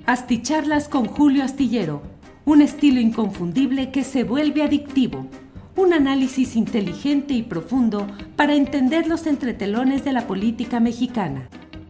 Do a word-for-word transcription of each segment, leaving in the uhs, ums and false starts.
Asticharlas con Julio Astillero, un estilo inconfundible que se vuelve adictivo. Un análisis inteligente y profundo para entender los entretelones de la política mexicana.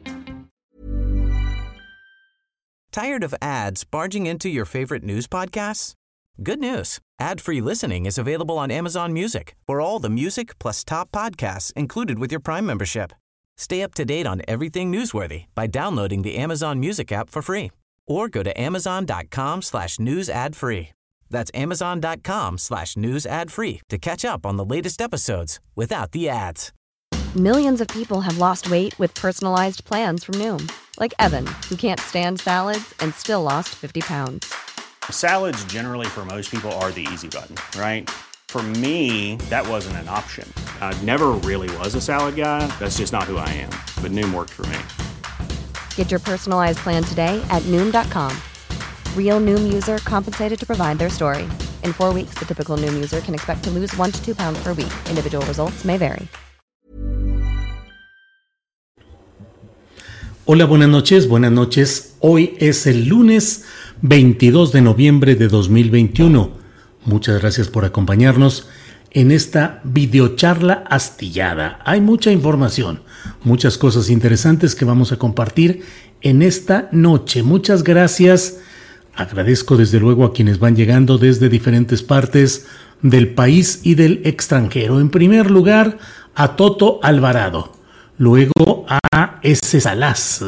Tired of ads barging into your favorite news podcasts? Good news. Ad-free listening is available on Amazon Music for all the music plus top podcasts included with your Prime membership. Stay up to date on everything newsworthy by downloading the Amazon Music app for free or go to amazon.com slash news ad free. That's amazon.com slash news ad free to catch up on the latest episodes without the ads. Millions of people have lost weight with personalized plans from Noom. Like Evan, who can't stand salads and still lost fifty pounds. Salads generally for most people are the easy button, right? For me, that wasn't an option. I never really was a salad guy. That's just not who I am. But Noom worked for me. Get your personalized plan today at Noom dot com. Real Noom user compensated to provide their story. In four weeks, the typical Noom user can expect to lose one to two pounds per week. Individual results may vary. Hola, buenas noches, buenas noches. Hoy es el lunes veintidós de noviembre de dos mil veintiuno. Muchas gracias por acompañarnos en esta videocharla astillada. Hay mucha información, muchas cosas interesantes que vamos a compartir en esta noche. Muchas gracias. Agradezco desde luego a quienes van llegando desde diferentes partes del país y del extranjero. En primer lugar, a Toto Alvarado. Luego a S. Salas.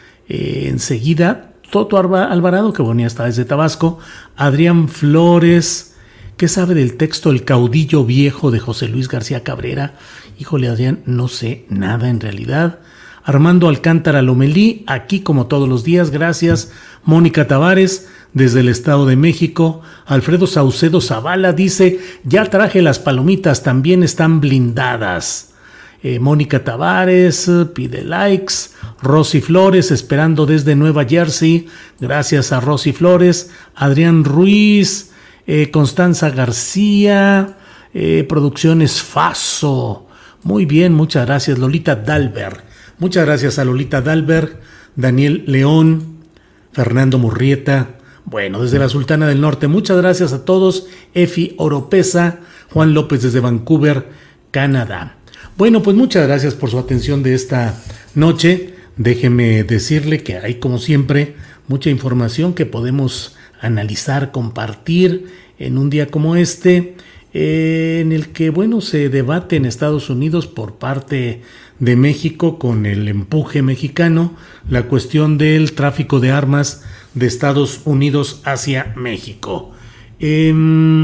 Eh, enseguida, Toto Alvarado, que venía hasta desde Tabasco. Adrián Flores. ¿Qué sabe del texto El caudillo viejo de José Luis García Cabrera? Híjole, Adrián, no sé nada en realidad. Armando Alcántara Lomelí, aquí como todos los días, gracias. Mónica Tavares, desde el Estado de México. Alfredo Saucedo Zavala dice, ya traje las palomitas, también están blindadas. Eh, Mónica Tavares pide likes. Rosy Flores, esperando desde Nueva Jersey. Gracias a Rosy Flores. Adrián Ruiz, eh, Constanza García, eh, Producciones Faso. Muy bien, muchas gracias. Lolita Dalberg. Muchas gracias a Lolita Dalberg. Daniel León, Fernando Murrieta. Bueno, desde la Sultana del Norte, muchas gracias a todos. Efi Oropesa, Juan López desde Vancouver, Canadá. Bueno, pues muchas gracias por su atención de esta noche. Déjeme decirle que hay, como siempre, mucha información que podemos analizar, compartir en un día como este, eh, en el que, bueno, se debate en Estados Unidos por parte de México con el empuje mexicano la cuestión del tráfico de armas de Estados Unidos hacia México. Eh,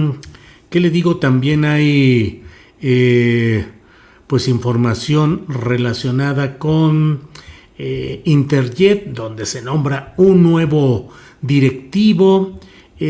¿Qué le digo? También hay... Eh, pues información relacionada con eh, Interjet, donde se nombra un nuevo directivo,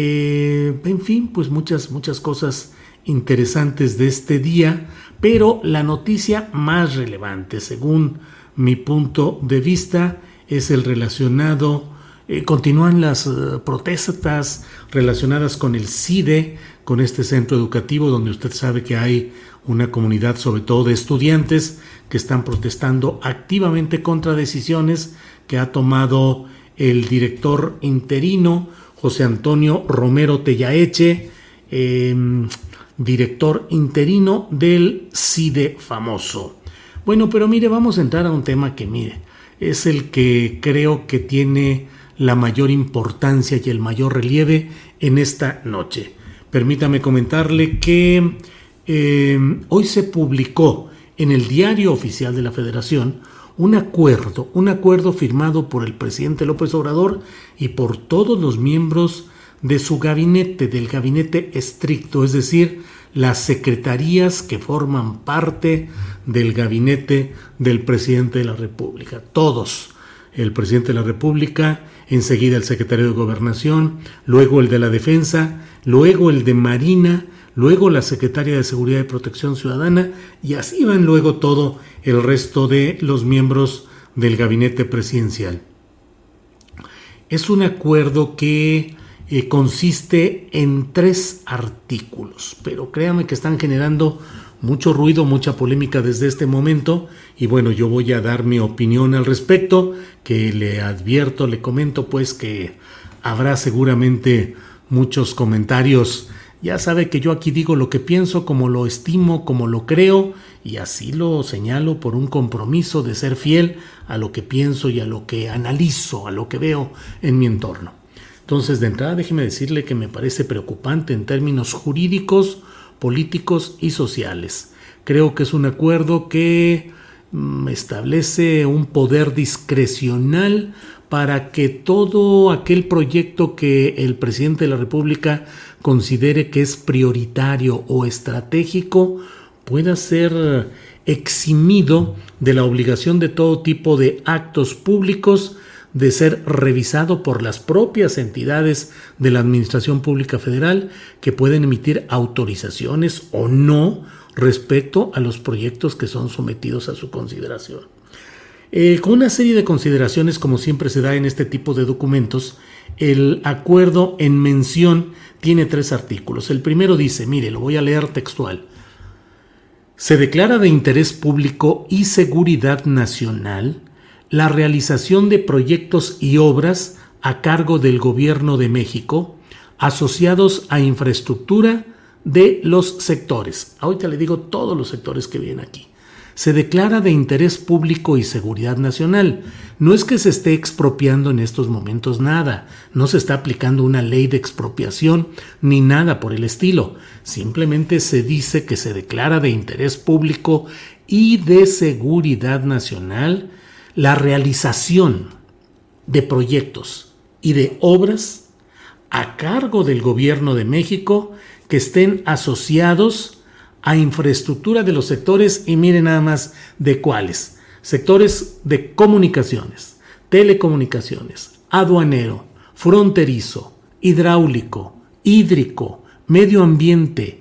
eh, en fin, pues muchas, muchas cosas interesantes de este día, pero la noticia más relevante, según mi punto de vista, es el relacionado, eh, continúan las uh, protestas relacionadas con el CIDE, con este centro educativo donde usted sabe que hay una comunidad, sobre todo de estudiantes, que están protestando activamente contra decisiones que ha tomado el director interino, José Antonio Romero Tellaeche, eh, director interino del CIDE famoso. Bueno, pero mire, vamos a entrar a un tema que, mire, es el que creo que tiene la mayor importancia y el mayor relieve en esta noche. Permítame comentarle que eh, hoy se publicó en el Diario Oficial de la Federación un acuerdo, un acuerdo firmado por el presidente López Obrador y por todos los miembros de su gabinete, del gabinete estricto, es decir, las secretarías que forman parte del gabinete del presidente de la República, todos. El presidente de la República, enseguida el secretario de Gobernación, luego el de la Defensa, luego el de Marina, luego la secretaria de Seguridad y Protección Ciudadana, y así van luego todo el resto de los miembros del gabinete presidencial. Es un acuerdo que eh, consiste en tres artículos, pero créanme que están generando mucho ruido, mucha polémica desde este momento y bueno, yo voy a dar mi opinión al respecto, que le advierto, le comento pues que habrá seguramente muchos comentarios. Ya sabe que yo aquí digo lo que pienso, como lo estimo, como lo creo y así lo señalo por un compromiso de ser fiel a lo que pienso y a lo que analizo, a lo que veo en mi entorno. Entonces, de entrada, déjeme decirle que me parece preocupante en términos jurídicos, políticos y sociales. Creo que es un acuerdo que mm, establece un poder discrecional para que todo aquel proyecto que el presidente de la República considere que es prioritario o estratégico pueda ser eximido de la obligación de todo tipo de actos públicos de ser revisado por las propias entidades de la Administración Pública Federal que pueden emitir autorizaciones o no respecto a los proyectos que son sometidos a su consideración. Eh, con una serie de consideraciones, como siempre se da en este tipo de documentos, el acuerdo en mención tiene tres artículos. El primero dice, mire, lo voy a leer textual. Se declara de interés público y seguridad nacional la realización de proyectos y obras a cargo del Gobierno de México asociados a infraestructura de los sectores. Ahorita le digo todos los sectores que vienen aquí. Se declara de interés público y seguridad nacional. No es que se esté expropiando en estos momentos nada, no se está aplicando una ley de expropiación ni nada por el estilo. Simplemente se dice que se declara de interés público y de seguridad nacional la realización de proyectos y de obras a cargo del Gobierno de México que estén asociados a infraestructura de los sectores, y miren nada más de cuáles: sectores de comunicaciones, telecomunicaciones, aduanero, fronterizo, hidráulico, hídrico, medio ambiente,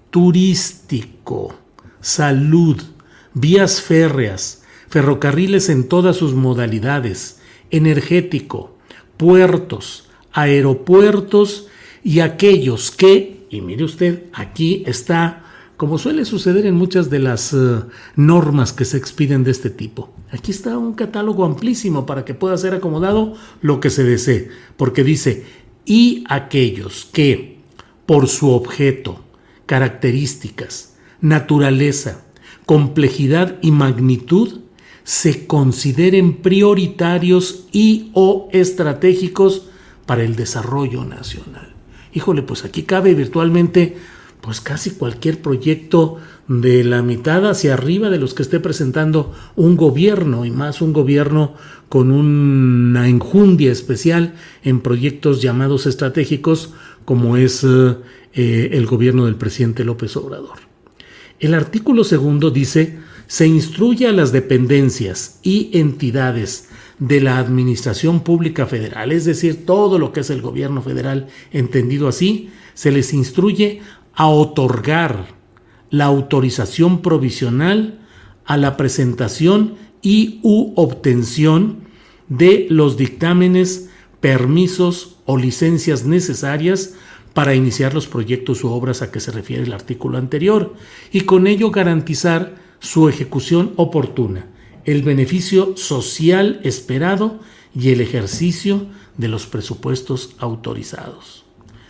turístico, salud, vías férreas, ferrocarriles en todas sus modalidades, energético, puertos, aeropuertos y aquellos que, y mire usted, aquí está, como suele suceder en muchas de las uh, normas que se expiden de este tipo, aquí está un catálogo amplísimo para que pueda ser acomodado lo que se desee, porque dice, y aquellos que, por su objeto, características, naturaleza, complejidad y magnitud, se consideren prioritarios y o estratégicos para el desarrollo nacional. Híjole, pues aquí cabe virtualmente pues casi cualquier proyecto de la mitad hacia arriba de los que esté presentando un gobierno, y más un gobierno con una enjundia especial en proyectos llamados estratégicos como es eh, eh, el gobierno del presidente López Obrador. El artículo segundo dice: se instruye a las dependencias y entidades de la Administración Pública Federal, es decir, todo lo que es el gobierno federal entendido así, se les instruye a otorgar la autorización provisional a la presentación y u obtención de los dictámenes, permisos o licencias necesarias para iniciar los proyectos u obras a que se refiere el artículo anterior, y con ello garantizar su ejecución oportuna, el beneficio social esperado y el ejercicio de los presupuestos autorizados.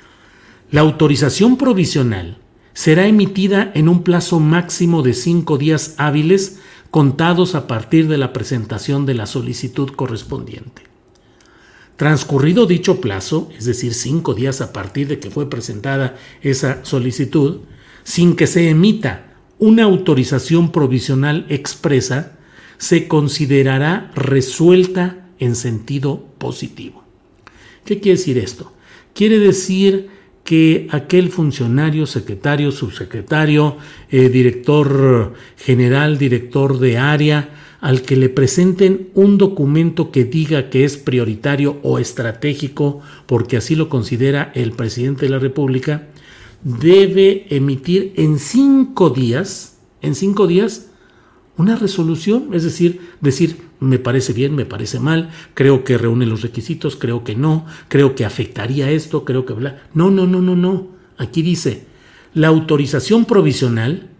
La autorización provisional será emitida en un plazo máximo de cinco días hábiles contados a partir de la presentación de la solicitud correspondiente. Transcurrido dicho plazo, es decir, cinco días a partir de que fue presentada esa solicitud, sin que se emita una autorización provisional expresa, se considerará resuelta en sentido positivo. ¿Qué quiere decir esto? Quiere decir que aquel funcionario, secretario, subsecretario, eh, director general, director de área, al que le presenten un documento que diga que es prioritario o estratégico, porque así lo considera el presidente de la República, debe emitir en cinco días, en cinco días, una resolución, es decir, decir, me parece bien, me parece mal, creo que reúne los requisitos, creo que no, creo que afectaría esto, creo que bla. No, no, no, no, no. Aquí dice, la autorización provisional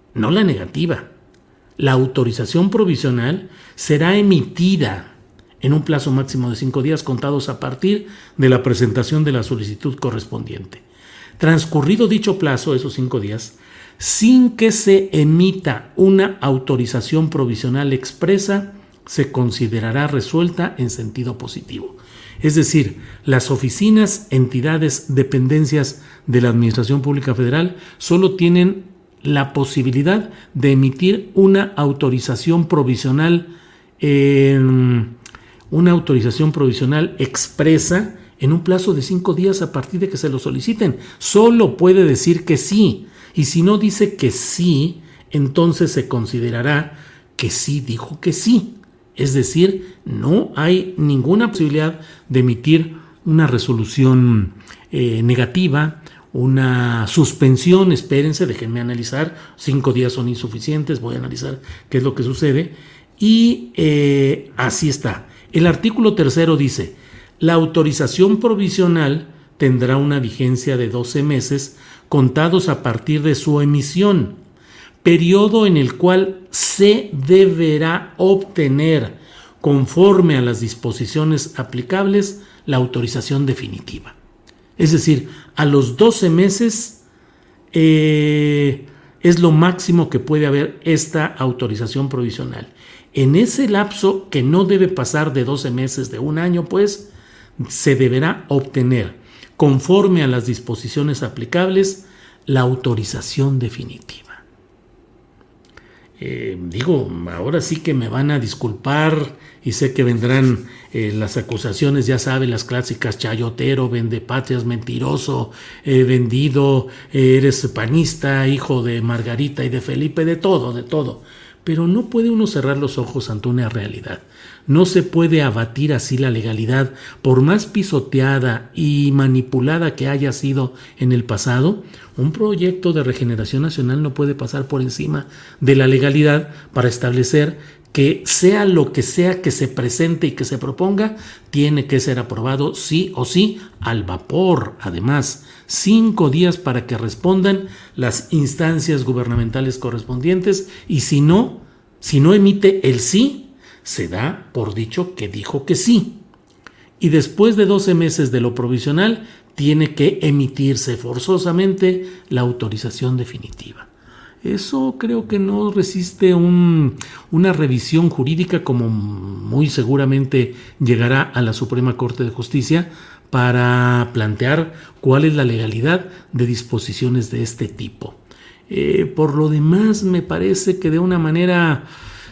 no la negativa. La autorización provisional será emitida en un plazo máximo de cinco días contados a partir de la presentación de la solicitud correspondiente. Transcurrido dicho plazo, esos cinco días, sin que se emita una autorización provisional expresa, se considerará resuelta en sentido positivo. Es decir, las oficinas, entidades, dependencias de la Administración Pública Federal solo tienen la posibilidad de emitir una autorización provisional, eh, una autorización provisional expresa en un plazo de cinco días a partir de que se lo soliciten. Solo puede decir que sí, y si no dice que sí, entonces se considerará que sí dijo que sí. Es decir, no hay ninguna posibilidad de emitir una resolución eh, negativa, una suspensión. Espérense, déjenme analizar, cinco días son insuficientes, voy a analizar qué es lo que sucede. Y eh, así está. El artículo tercero dice, la autorización provisional tendrá una vigencia de doce meses contados a partir de su emisión, periodo en el cual se deberá obtener, conforme a las disposiciones aplicables, la autorización definitiva. Es decir, a los doce meses eh, es lo máximo que puede haber esta autorización provisional. En ese lapso, que no debe pasar de doce meses, de un año, pues, se deberá obtener, conforme a las disposiciones aplicables, la autorización definitiva. Eh, digo, ahora sí que me van a disculpar y sé que vendrán eh, las acusaciones, ya saben, las clásicas: chayotero, vendepatrias, mentiroso, eh, vendido, eh, eres panista, hijo de Margarita y de Felipe, de todo, de todo. Pero no puede uno cerrar los ojos ante una realidad. No se puede abatir así la legalidad, por más pisoteada y manipulada que haya sido en el pasado. Un proyecto de regeneración nacional no puede pasar por encima de la legalidad para establecer que sea lo que sea que se presente y que se proponga, tiene que ser aprobado sí o sí al vapor. Además, cinco días para que respondan las instancias gubernamentales correspondientes, y si no, si no emite el sí, se da por dicho que dijo que sí. Y después de doce meses de lo provisional, tiene que emitirse forzosamente la autorización definitiva. Eso creo que no resiste un, una revisión jurídica, como muy seguramente llegará a la Suprema Corte de Justicia para plantear cuál es la legalidad de disposiciones de este tipo. Eh, por lo demás, me parece que de una manera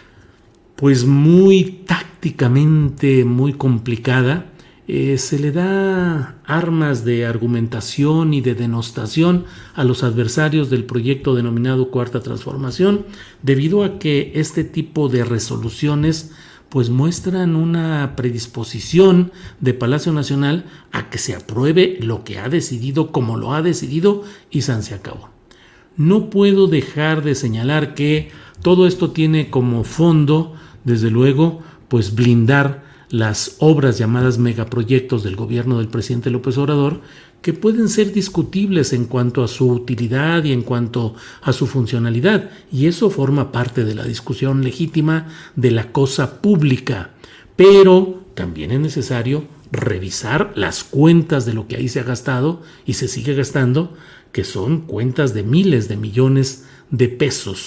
pues muy tácticamente muy complicada, Eh, se le da armas de argumentación y de denostación a los adversarios del proyecto denominado Cuarta Transformación, debido a que este tipo de resoluciones pues muestran una predisposición de Palacio Nacional a que se apruebe lo que ha decidido, como lo ha decidido, y san se acabó. No puedo dejar de señalar que todo esto tiene como fondo, desde luego, pues blindar las obras llamadas megaproyectos del gobierno del presidente López Obrador, que pueden ser discutibles en cuanto a su utilidad y en cuanto a su funcionalidad, y eso forma parte de la discusión legítima de la cosa pública. Pero también es necesario revisar las cuentas de lo que ahí se ha gastado y se sigue gastando, que son cuentas de miles de millones de pesos.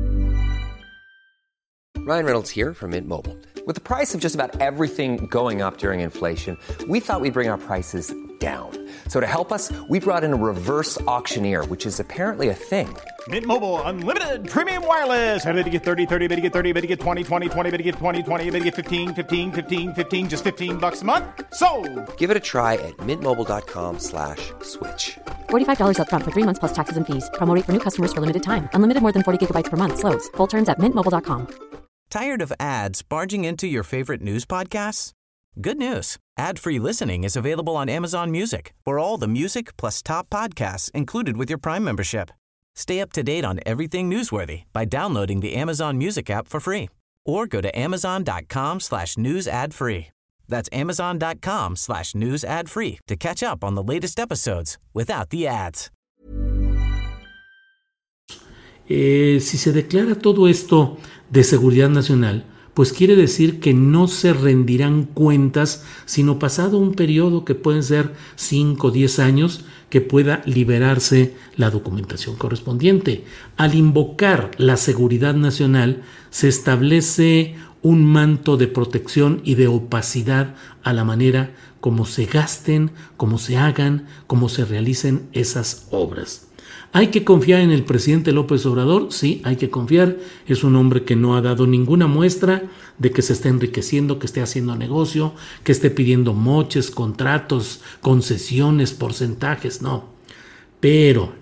Ryan Reynolds here from Mint Mobile. With the price of just about everything going up during inflation, we thought we'd bring our prices down. So to help us, we brought in a reverse auctioneer, which is apparently a thing. Mint Mobile Unlimited Premium Wireless. How to get thirty, thirty, how to get thirty, how to get twenty, twenty, twenty, how to get twenty, twenty, how to get fifteen, fifteen, fifteen, fifteen, just fifteen bucks a month? Sold! Give it a try at mintmobile.com slash switch. forty-five dollars up front for three months plus taxes and fees. Promo rate for new customers for limited time. Unlimited more than forty gigabytes per month. Slows full terms at mint mobile dot com. Tired of ads barging into your favorite news podcasts? Good news. Ad-free listening is available on Amazon Music for all the music plus top podcasts included with your Prime membership. Stay up to date on everything newsworthy by downloading the Amazon Music app for free or go to amazon.com slash news ad free. That's amazon.com slash news ad free to catch up on the latest episodes without the ads. Eh, si se declara todo esto de seguridad nacional, pues quiere decir que no se rendirán cuentas, sino pasado un periodo que pueden ser cinco o diez años, que pueda liberarse la documentación correspondiente. Al invocar la seguridad nacional, se establece un manto de protección y de opacidad a la manera como se gasten, como se hagan, como se realicen esas obras. ¿Hay que confiar en el presidente López Obrador? Sí, hay que confiar. Es un hombre que no ha dado ninguna muestra de que se esté enriqueciendo, que esté haciendo negocio, que esté pidiendo moches, contratos, concesiones, porcentajes, no. Pero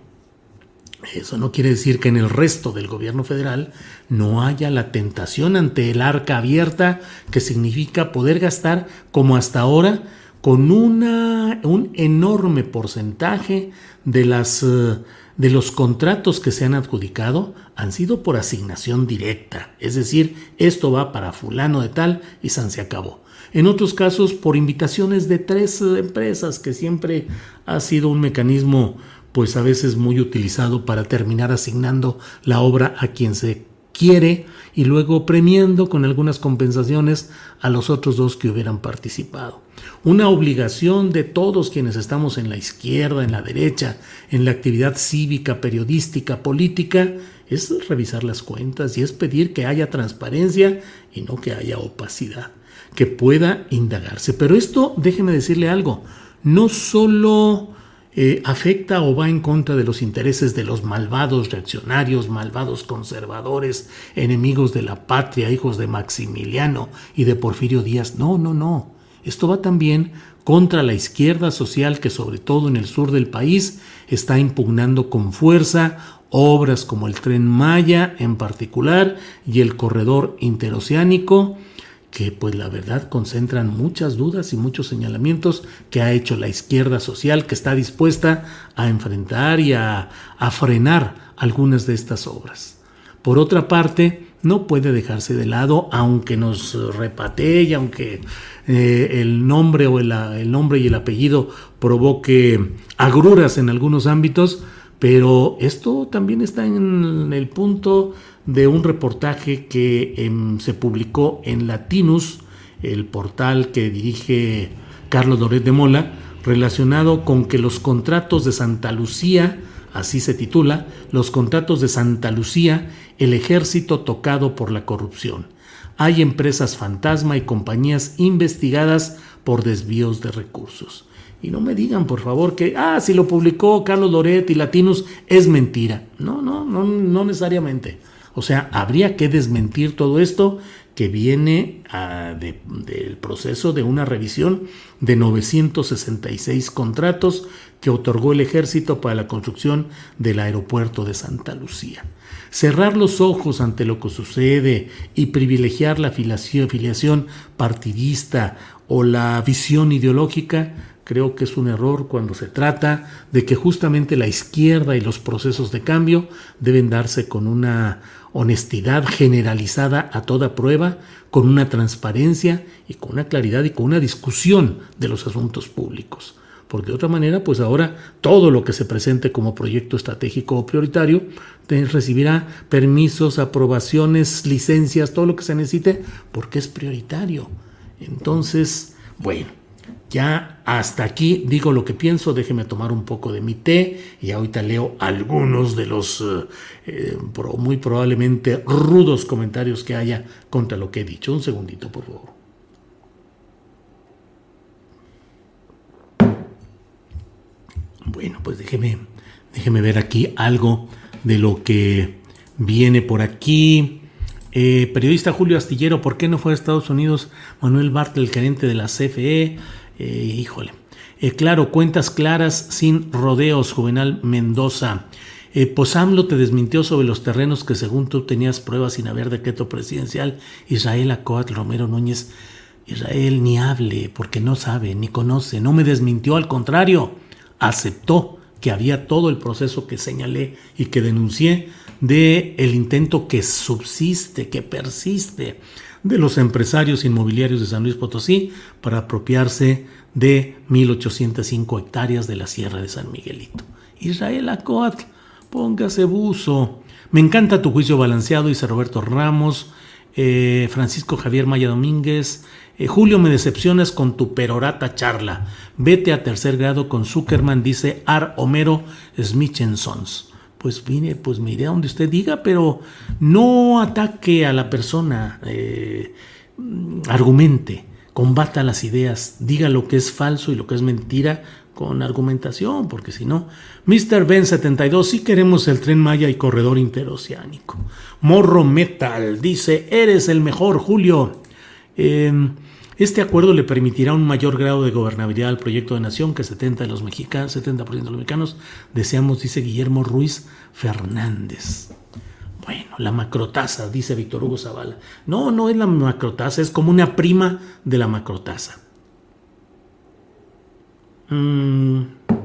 eso no quiere decir que en el resto del gobierno federal no haya la tentación ante el arca abierta, que significa poder gastar como hasta ahora con una, un enorme porcentaje de las... Uh, de los contratos que se han adjudicado han sido por asignación directa, es decir, esto va para fulano de tal y san se acabó. En otros casos, por invitaciones de tres empresas, que siempre ha sido un mecanismo, pues a veces muy utilizado para terminar asignando la obra a quien se quiere y luego premiando con algunas compensaciones a los otros dos que hubieran participado. Una obligación de todos quienes estamos en la izquierda, en la derecha, en la actividad cívica, periodística, política, es revisar las cuentas y es pedir que haya transparencia y no que haya opacidad, que pueda indagarse. Pero esto, déjeme decirle algo, no solo eh, afecta o va en contra de los intereses de los malvados reaccionarios, malvados conservadores, enemigos de la patria, hijos de Maximiliano y de Porfirio Díaz. No, no, no. Esto va también contra la izquierda social que, sobre todo en el sur del país, está impugnando con fuerza obras como el Tren Maya en particular y el corredor interoceánico, que pues la verdad concentran muchas dudas y muchos señalamientos que ha hecho la izquierda social, que está dispuesta a enfrentar y a, a frenar algunas de estas obras. Por otra parte, no puede dejarse de lado, aunque nos repatee y aunque eh, el nombre o el, el nombre y el apellido provoque agruras en algunos ámbitos, pero esto también está en el punto de un reportaje que eh, se publicó en Latinus, el portal que dirige Carlos Loret de Mola, relacionado con que los contratos de Santa Lucía, así se titula, los contratos de Santa Lucía, el ejército tocado por la corrupción. Hay empresas fantasma y compañías investigadas por desvíos de recursos. Y no me digan, por favor, que, ah, si lo publicó Carlos Loret y Latinus, es mentira. No, no, no, no necesariamente. O sea, habría que desmentir todo esto que viene a, de, del proceso de una revisión de novecientos sesenta y seis contratos que otorgó el ejército para la construcción del aeropuerto de Santa Lucía. Cerrar los ojos ante lo que sucede y privilegiar la filiación, filiación partidista o la visión ideológica, creo que es un error cuando se trata de que justamente la izquierda y los procesos de cambio deben darse con una honestidad generalizada a toda prueba, con una transparencia y con una claridad y con una discusión de los asuntos públicos. Porque de otra manera, pues ahora todo lo que se presente como proyecto estratégico o prioritario recibirá permisos, aprobaciones, licencias, todo lo que se necesite, porque es prioritario. Entonces, bueno, ya hasta aquí digo lo que pienso, déjeme tomar un poco de mi té y ahorita leo algunos de los eh, muy probablemente rudos comentarios que haya contra lo que he dicho. Un segundito, por favor. Bueno, pues déjeme, déjeme ver aquí algo de lo que viene por aquí. Eh, periodista Julio Astillero, ¿por qué no fue a Estados Unidos Manuel Bartlett, el gerente de la C F E? Eh, híjole. Eh, claro, cuentas claras, sin rodeos, Juvenal Mendoza. Eh, pues AMLO te desmintió sobre los terrenos que según tú tenías pruebas sin haber decreto presidencial. Israel Acoat Romero Núñez. Israel ni hable, porque no sabe, ni conoce, no me desmintió, al contrario, aceptó que había todo el proceso que señalé y que denuncié de el intento que subsiste, que persiste de los empresarios inmobiliarios de San Luis Potosí para apropiarse de mil ochocientas cinco hectáreas de la Sierra de San Miguelito. Israel Acoat, Póngase buzo. Me encanta tu juicio balanceado, dice Roberto Ramos. Eh, Francisco Javier Maya Domínguez. Eh, Julio, me decepcionas con tu perorata charla. Vete a tercer grado con Zuckerman, dice Ar Homero Smith and Sons. Pues mire, pues mire a donde usted diga, pero no ataque a la persona, eh, argumente, combata las ideas, diga lo que es falso y lo que es mentira con argumentación, porque si no, mister Ben setenta y dos, sí queremos el Tren Maya y corredor interoceánico. Morro Metal dice, eres el mejor, Julio. Eh, Este acuerdo le permitirá un mayor grado de gobernabilidad al proyecto de nación que setenta de los mexicanos, setenta por ciento de los mexicanos deseamos, dice Guillermo Ruiz Fernández. Bueno, la macrotasa, dice Víctor Hugo Zavala. No, no es la macrotasa, es como una prima de la macrotasa. Mm.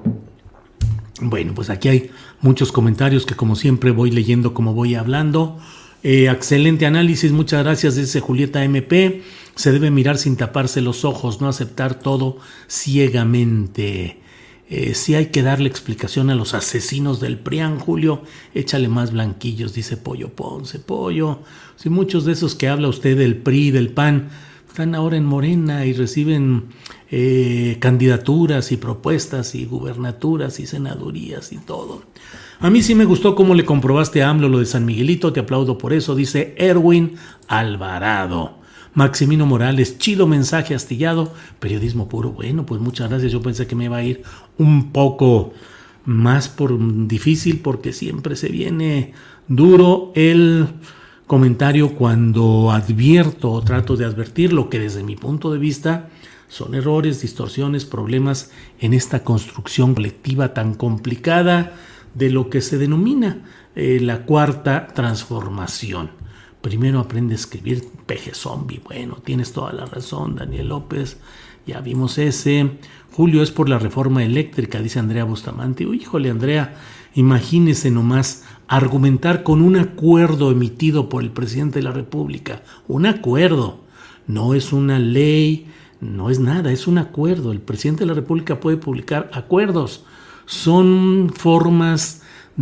Bueno, pues aquí hay muchos comentarios que como siempre voy leyendo como voy hablando. Eh, excelente análisis, muchas gracias, dice Julieta M P. Se debe mirar sin taparse los ojos, no aceptar todo ciegamente. Eh, si hay que darle explicación a los asesinos del PRIAN, Julio, échale más blanquillos, dice Pollo Ponce. Pollo, si muchos de esos que habla usted del P R I, del P A N, están ahora en Morena y reciben eh, candidaturas y propuestas y gubernaturas y senadurías y todo. A mí sí me gustó cómo le comprobaste a AMLO lo de San Miguelito, te aplaudo por eso, dice Erwin Alvarado. Maximino Morales, chido mensaje astillado, periodismo puro. Bueno, pues muchas gracias, yo pensé que me iba a ir un poco más por difícil porque siempre se viene duro el comentario cuando advierto o trato de advertir lo que desde mi punto de vista son errores, distorsiones, problemas en esta construcción colectiva tan complicada de lo que se denomina eh, la cuarta transformación. Primero aprende a escribir peje zombie. Bueno, tienes toda la razón, Daniel López. Ya vimos ese. Julio, es por la reforma eléctrica, dice Andrea Bustamante. Uy, híjole, Andrea, imagínese nomás argumentar con un acuerdo emitido por el presidente de la República. Un acuerdo. No es una ley, no es nada, es un acuerdo. El presidente de la República puede publicar acuerdos. Son formas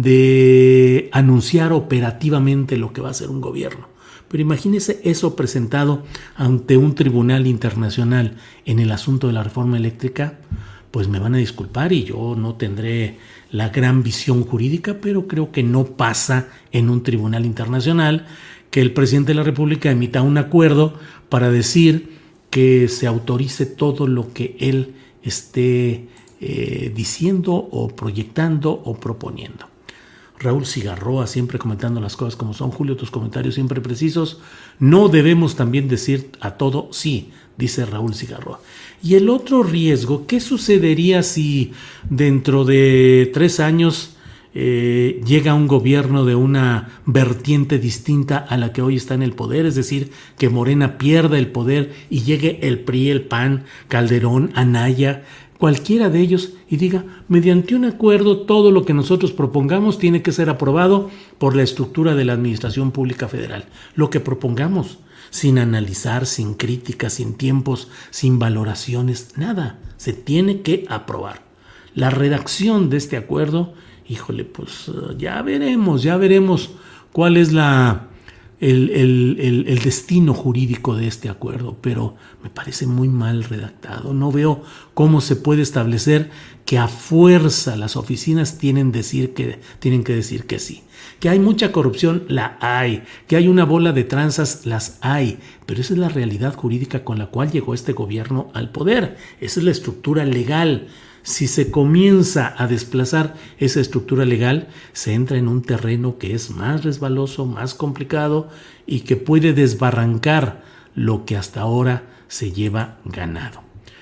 de anunciar operativamente lo que va a hacer un gobierno. Pero imagínese eso presentado ante un tribunal internacional en el asunto de la reforma eléctrica, pues me van a disculpar y yo no tendré la gran visión jurídica, pero creo que no pasa en un tribunal internacional que el presidente de la República emita un acuerdo para decir que se autorice todo lo que él esté eh, diciendo o proyectando o proponiendo. Raúl Cigarroa, siempre comentando las cosas como son. Julio, tus comentarios siempre precisos. No debemos también decir a todo sí, dice Raúl Cigarroa. Y el otro riesgo, ¿qué sucedería si dentro de tres años eh, llega un gobierno de una vertiente distinta a la que hoy está en el poder? Es decir, que Morena pierda el poder y llegue el P R I, el P A N, Calderón, Anaya, cualquiera de ellos, y diga, mediante un acuerdo todo lo que nosotros propongamos tiene que ser aprobado por la estructura de la Administración Pública Federal. Lo que propongamos, sin analizar, sin críticas, sin tiempos, sin valoraciones, nada, se tiene que aprobar. La redacción de este acuerdo, híjole, pues ya veremos, ya veremos cuál es la... El, el, el, el destino jurídico de este acuerdo, pero me parece muy mal redactado. No veo cómo se puede establecer que a fuerza las oficinas tienen, decir que, tienen que decir que sí. Que hay mucha corrupción, la hay. Que hay una bola de tranzas, las hay. Pero esa es la realidad jurídica con la cual llegó este gobierno al poder. Esa es la estructura legal. Si se comienza a desplazar esa estructura legal, se entra en un terreno que es más resbaloso, más complicado y que puede desbarrancar lo que hasta ahora se lleva ganado.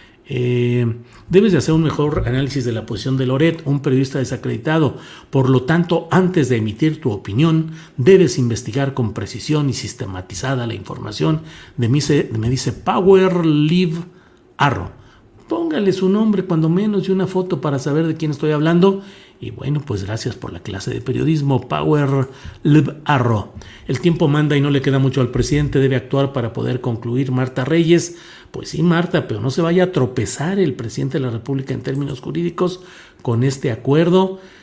Eh, debes de hacer un mejor análisis de la posición de Loret, un periodista desacreditado. Por lo tanto, antes de emitir tu opinión, debes investigar con precisión y sistematizada la información. De mí se, me dice Power Live Arrow. Póngale su nombre cuando menos y una foto para saber de quién estoy hablando. Y bueno, pues gracias por la clase de periodismo, Power Live Arrow. El tiempo manda y no le queda mucho al presidente, debe actuar para poder concluir. Marta Reyes, pues sí, Marta, pero no se vaya a tropezar el presidente de la República en términos jurídicos con este acuerdo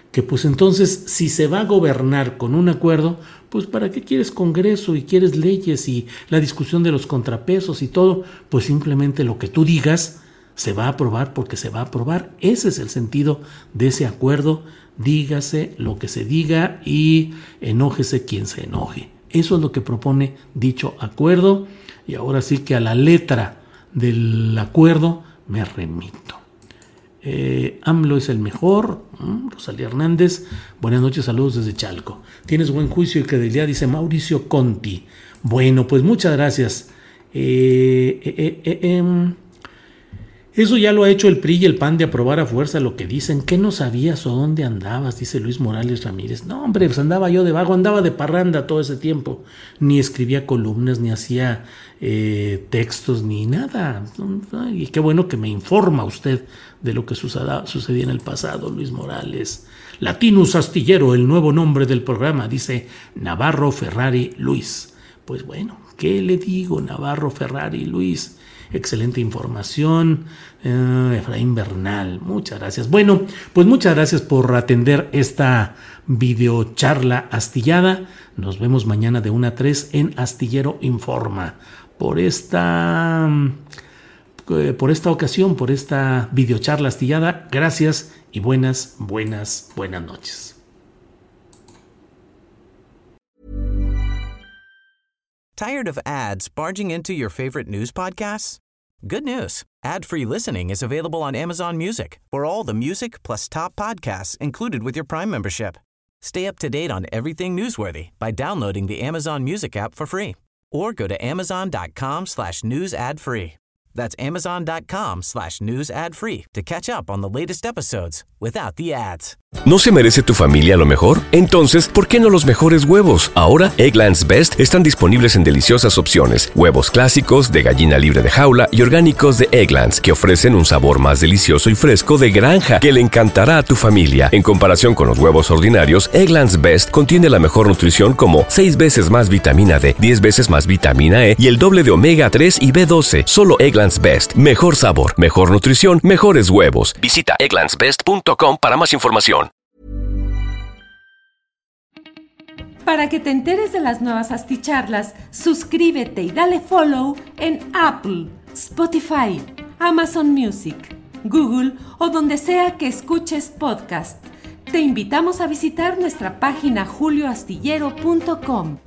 que pues entonces si se va a gobernar con un acuerdo, pues ¿para qué quieres Congreso y quieres leyes y la discusión de los contrapesos y todo? Pues simplemente lo que tú digas se va a aprobar porque se va a aprobar. Ese es el sentido de ese acuerdo. Dígase lo que se diga y enójese quien se enoje. Eso es lo que propone dicho acuerdo, y ahora sí que a la letra del acuerdo me remito. Eh, AMLO es el mejor. ¿Mm? Rosalía Hernández, buenas noches, saludos desde Chalco. Tienes buen juicio y credibilidad, dice Mauricio Conti. Bueno, pues muchas gracias. Eh, eh, eh, eh, eh, Eso ya lo ha hecho el P R I y el P A N de aprobar a fuerza lo que dicen. ¿Qué no sabías o dónde andabas? Dice Luis Morales Ramírez. No, hombre, pues andaba yo de vago, andaba de parranda todo ese tiempo. Ni escribía columnas, ni hacía eh, textos, ni nada. Y qué bueno que me informa usted de lo que suceda, sucedía en el pasado, Luis Morales. Latinus Astillero, el nuevo nombre del programa, dice Navarro Ferrari Luis. Pues bueno, ¿qué le digo? Navarro Ferrari Luis. Excelente información. Uh, Efraín Bernal, muchas gracias. Bueno, pues muchas gracias por atender esta videocharla astillada. Nos vemos mañana de una a tres en Astillero Informa. Por esta, eh, por esta ocasión, por esta videocharla astillada, gracias y buenas, buenas, buenas noches. Tired of ads barging into your favorite news podcasts? Good news. Ad-free listening is available on Amazon Music for all the music plus top podcasts included with your Prime membership. Stay up to date on everything newsworthy by downloading the Amazon Music app for free or go to amazon.com slash news ad free. That's amazon.com slash news ad free to catch up on the latest episodes without the ads. ¿No se merece tu familia lo mejor? Entonces, ¿por qué no los mejores huevos? Ahora, Eggland's Best están disponibles en deliciosas opciones. Huevos clásicos, de gallina libre de jaula y orgánicos de Eggland's, que ofrecen un sabor más delicioso y fresco de granja que le encantará a tu familia. En comparación con los huevos ordinarios, Eggland's Best contiene la mejor nutrición como seis veces más vitamina D, diez veces más vitamina E y el doble de omega tres y B doce. Solo Eggland's Best. Mejor sabor, mejor nutrición, mejores huevos. Visita egglands best punto com para más información. Para que te enteres de las nuevas asticharlas, suscríbete y dale follow en Apple, Spotify, Amazon Music, Google o donde sea que escuches podcast. Te invitamos a visitar nuestra página julio astillero punto com.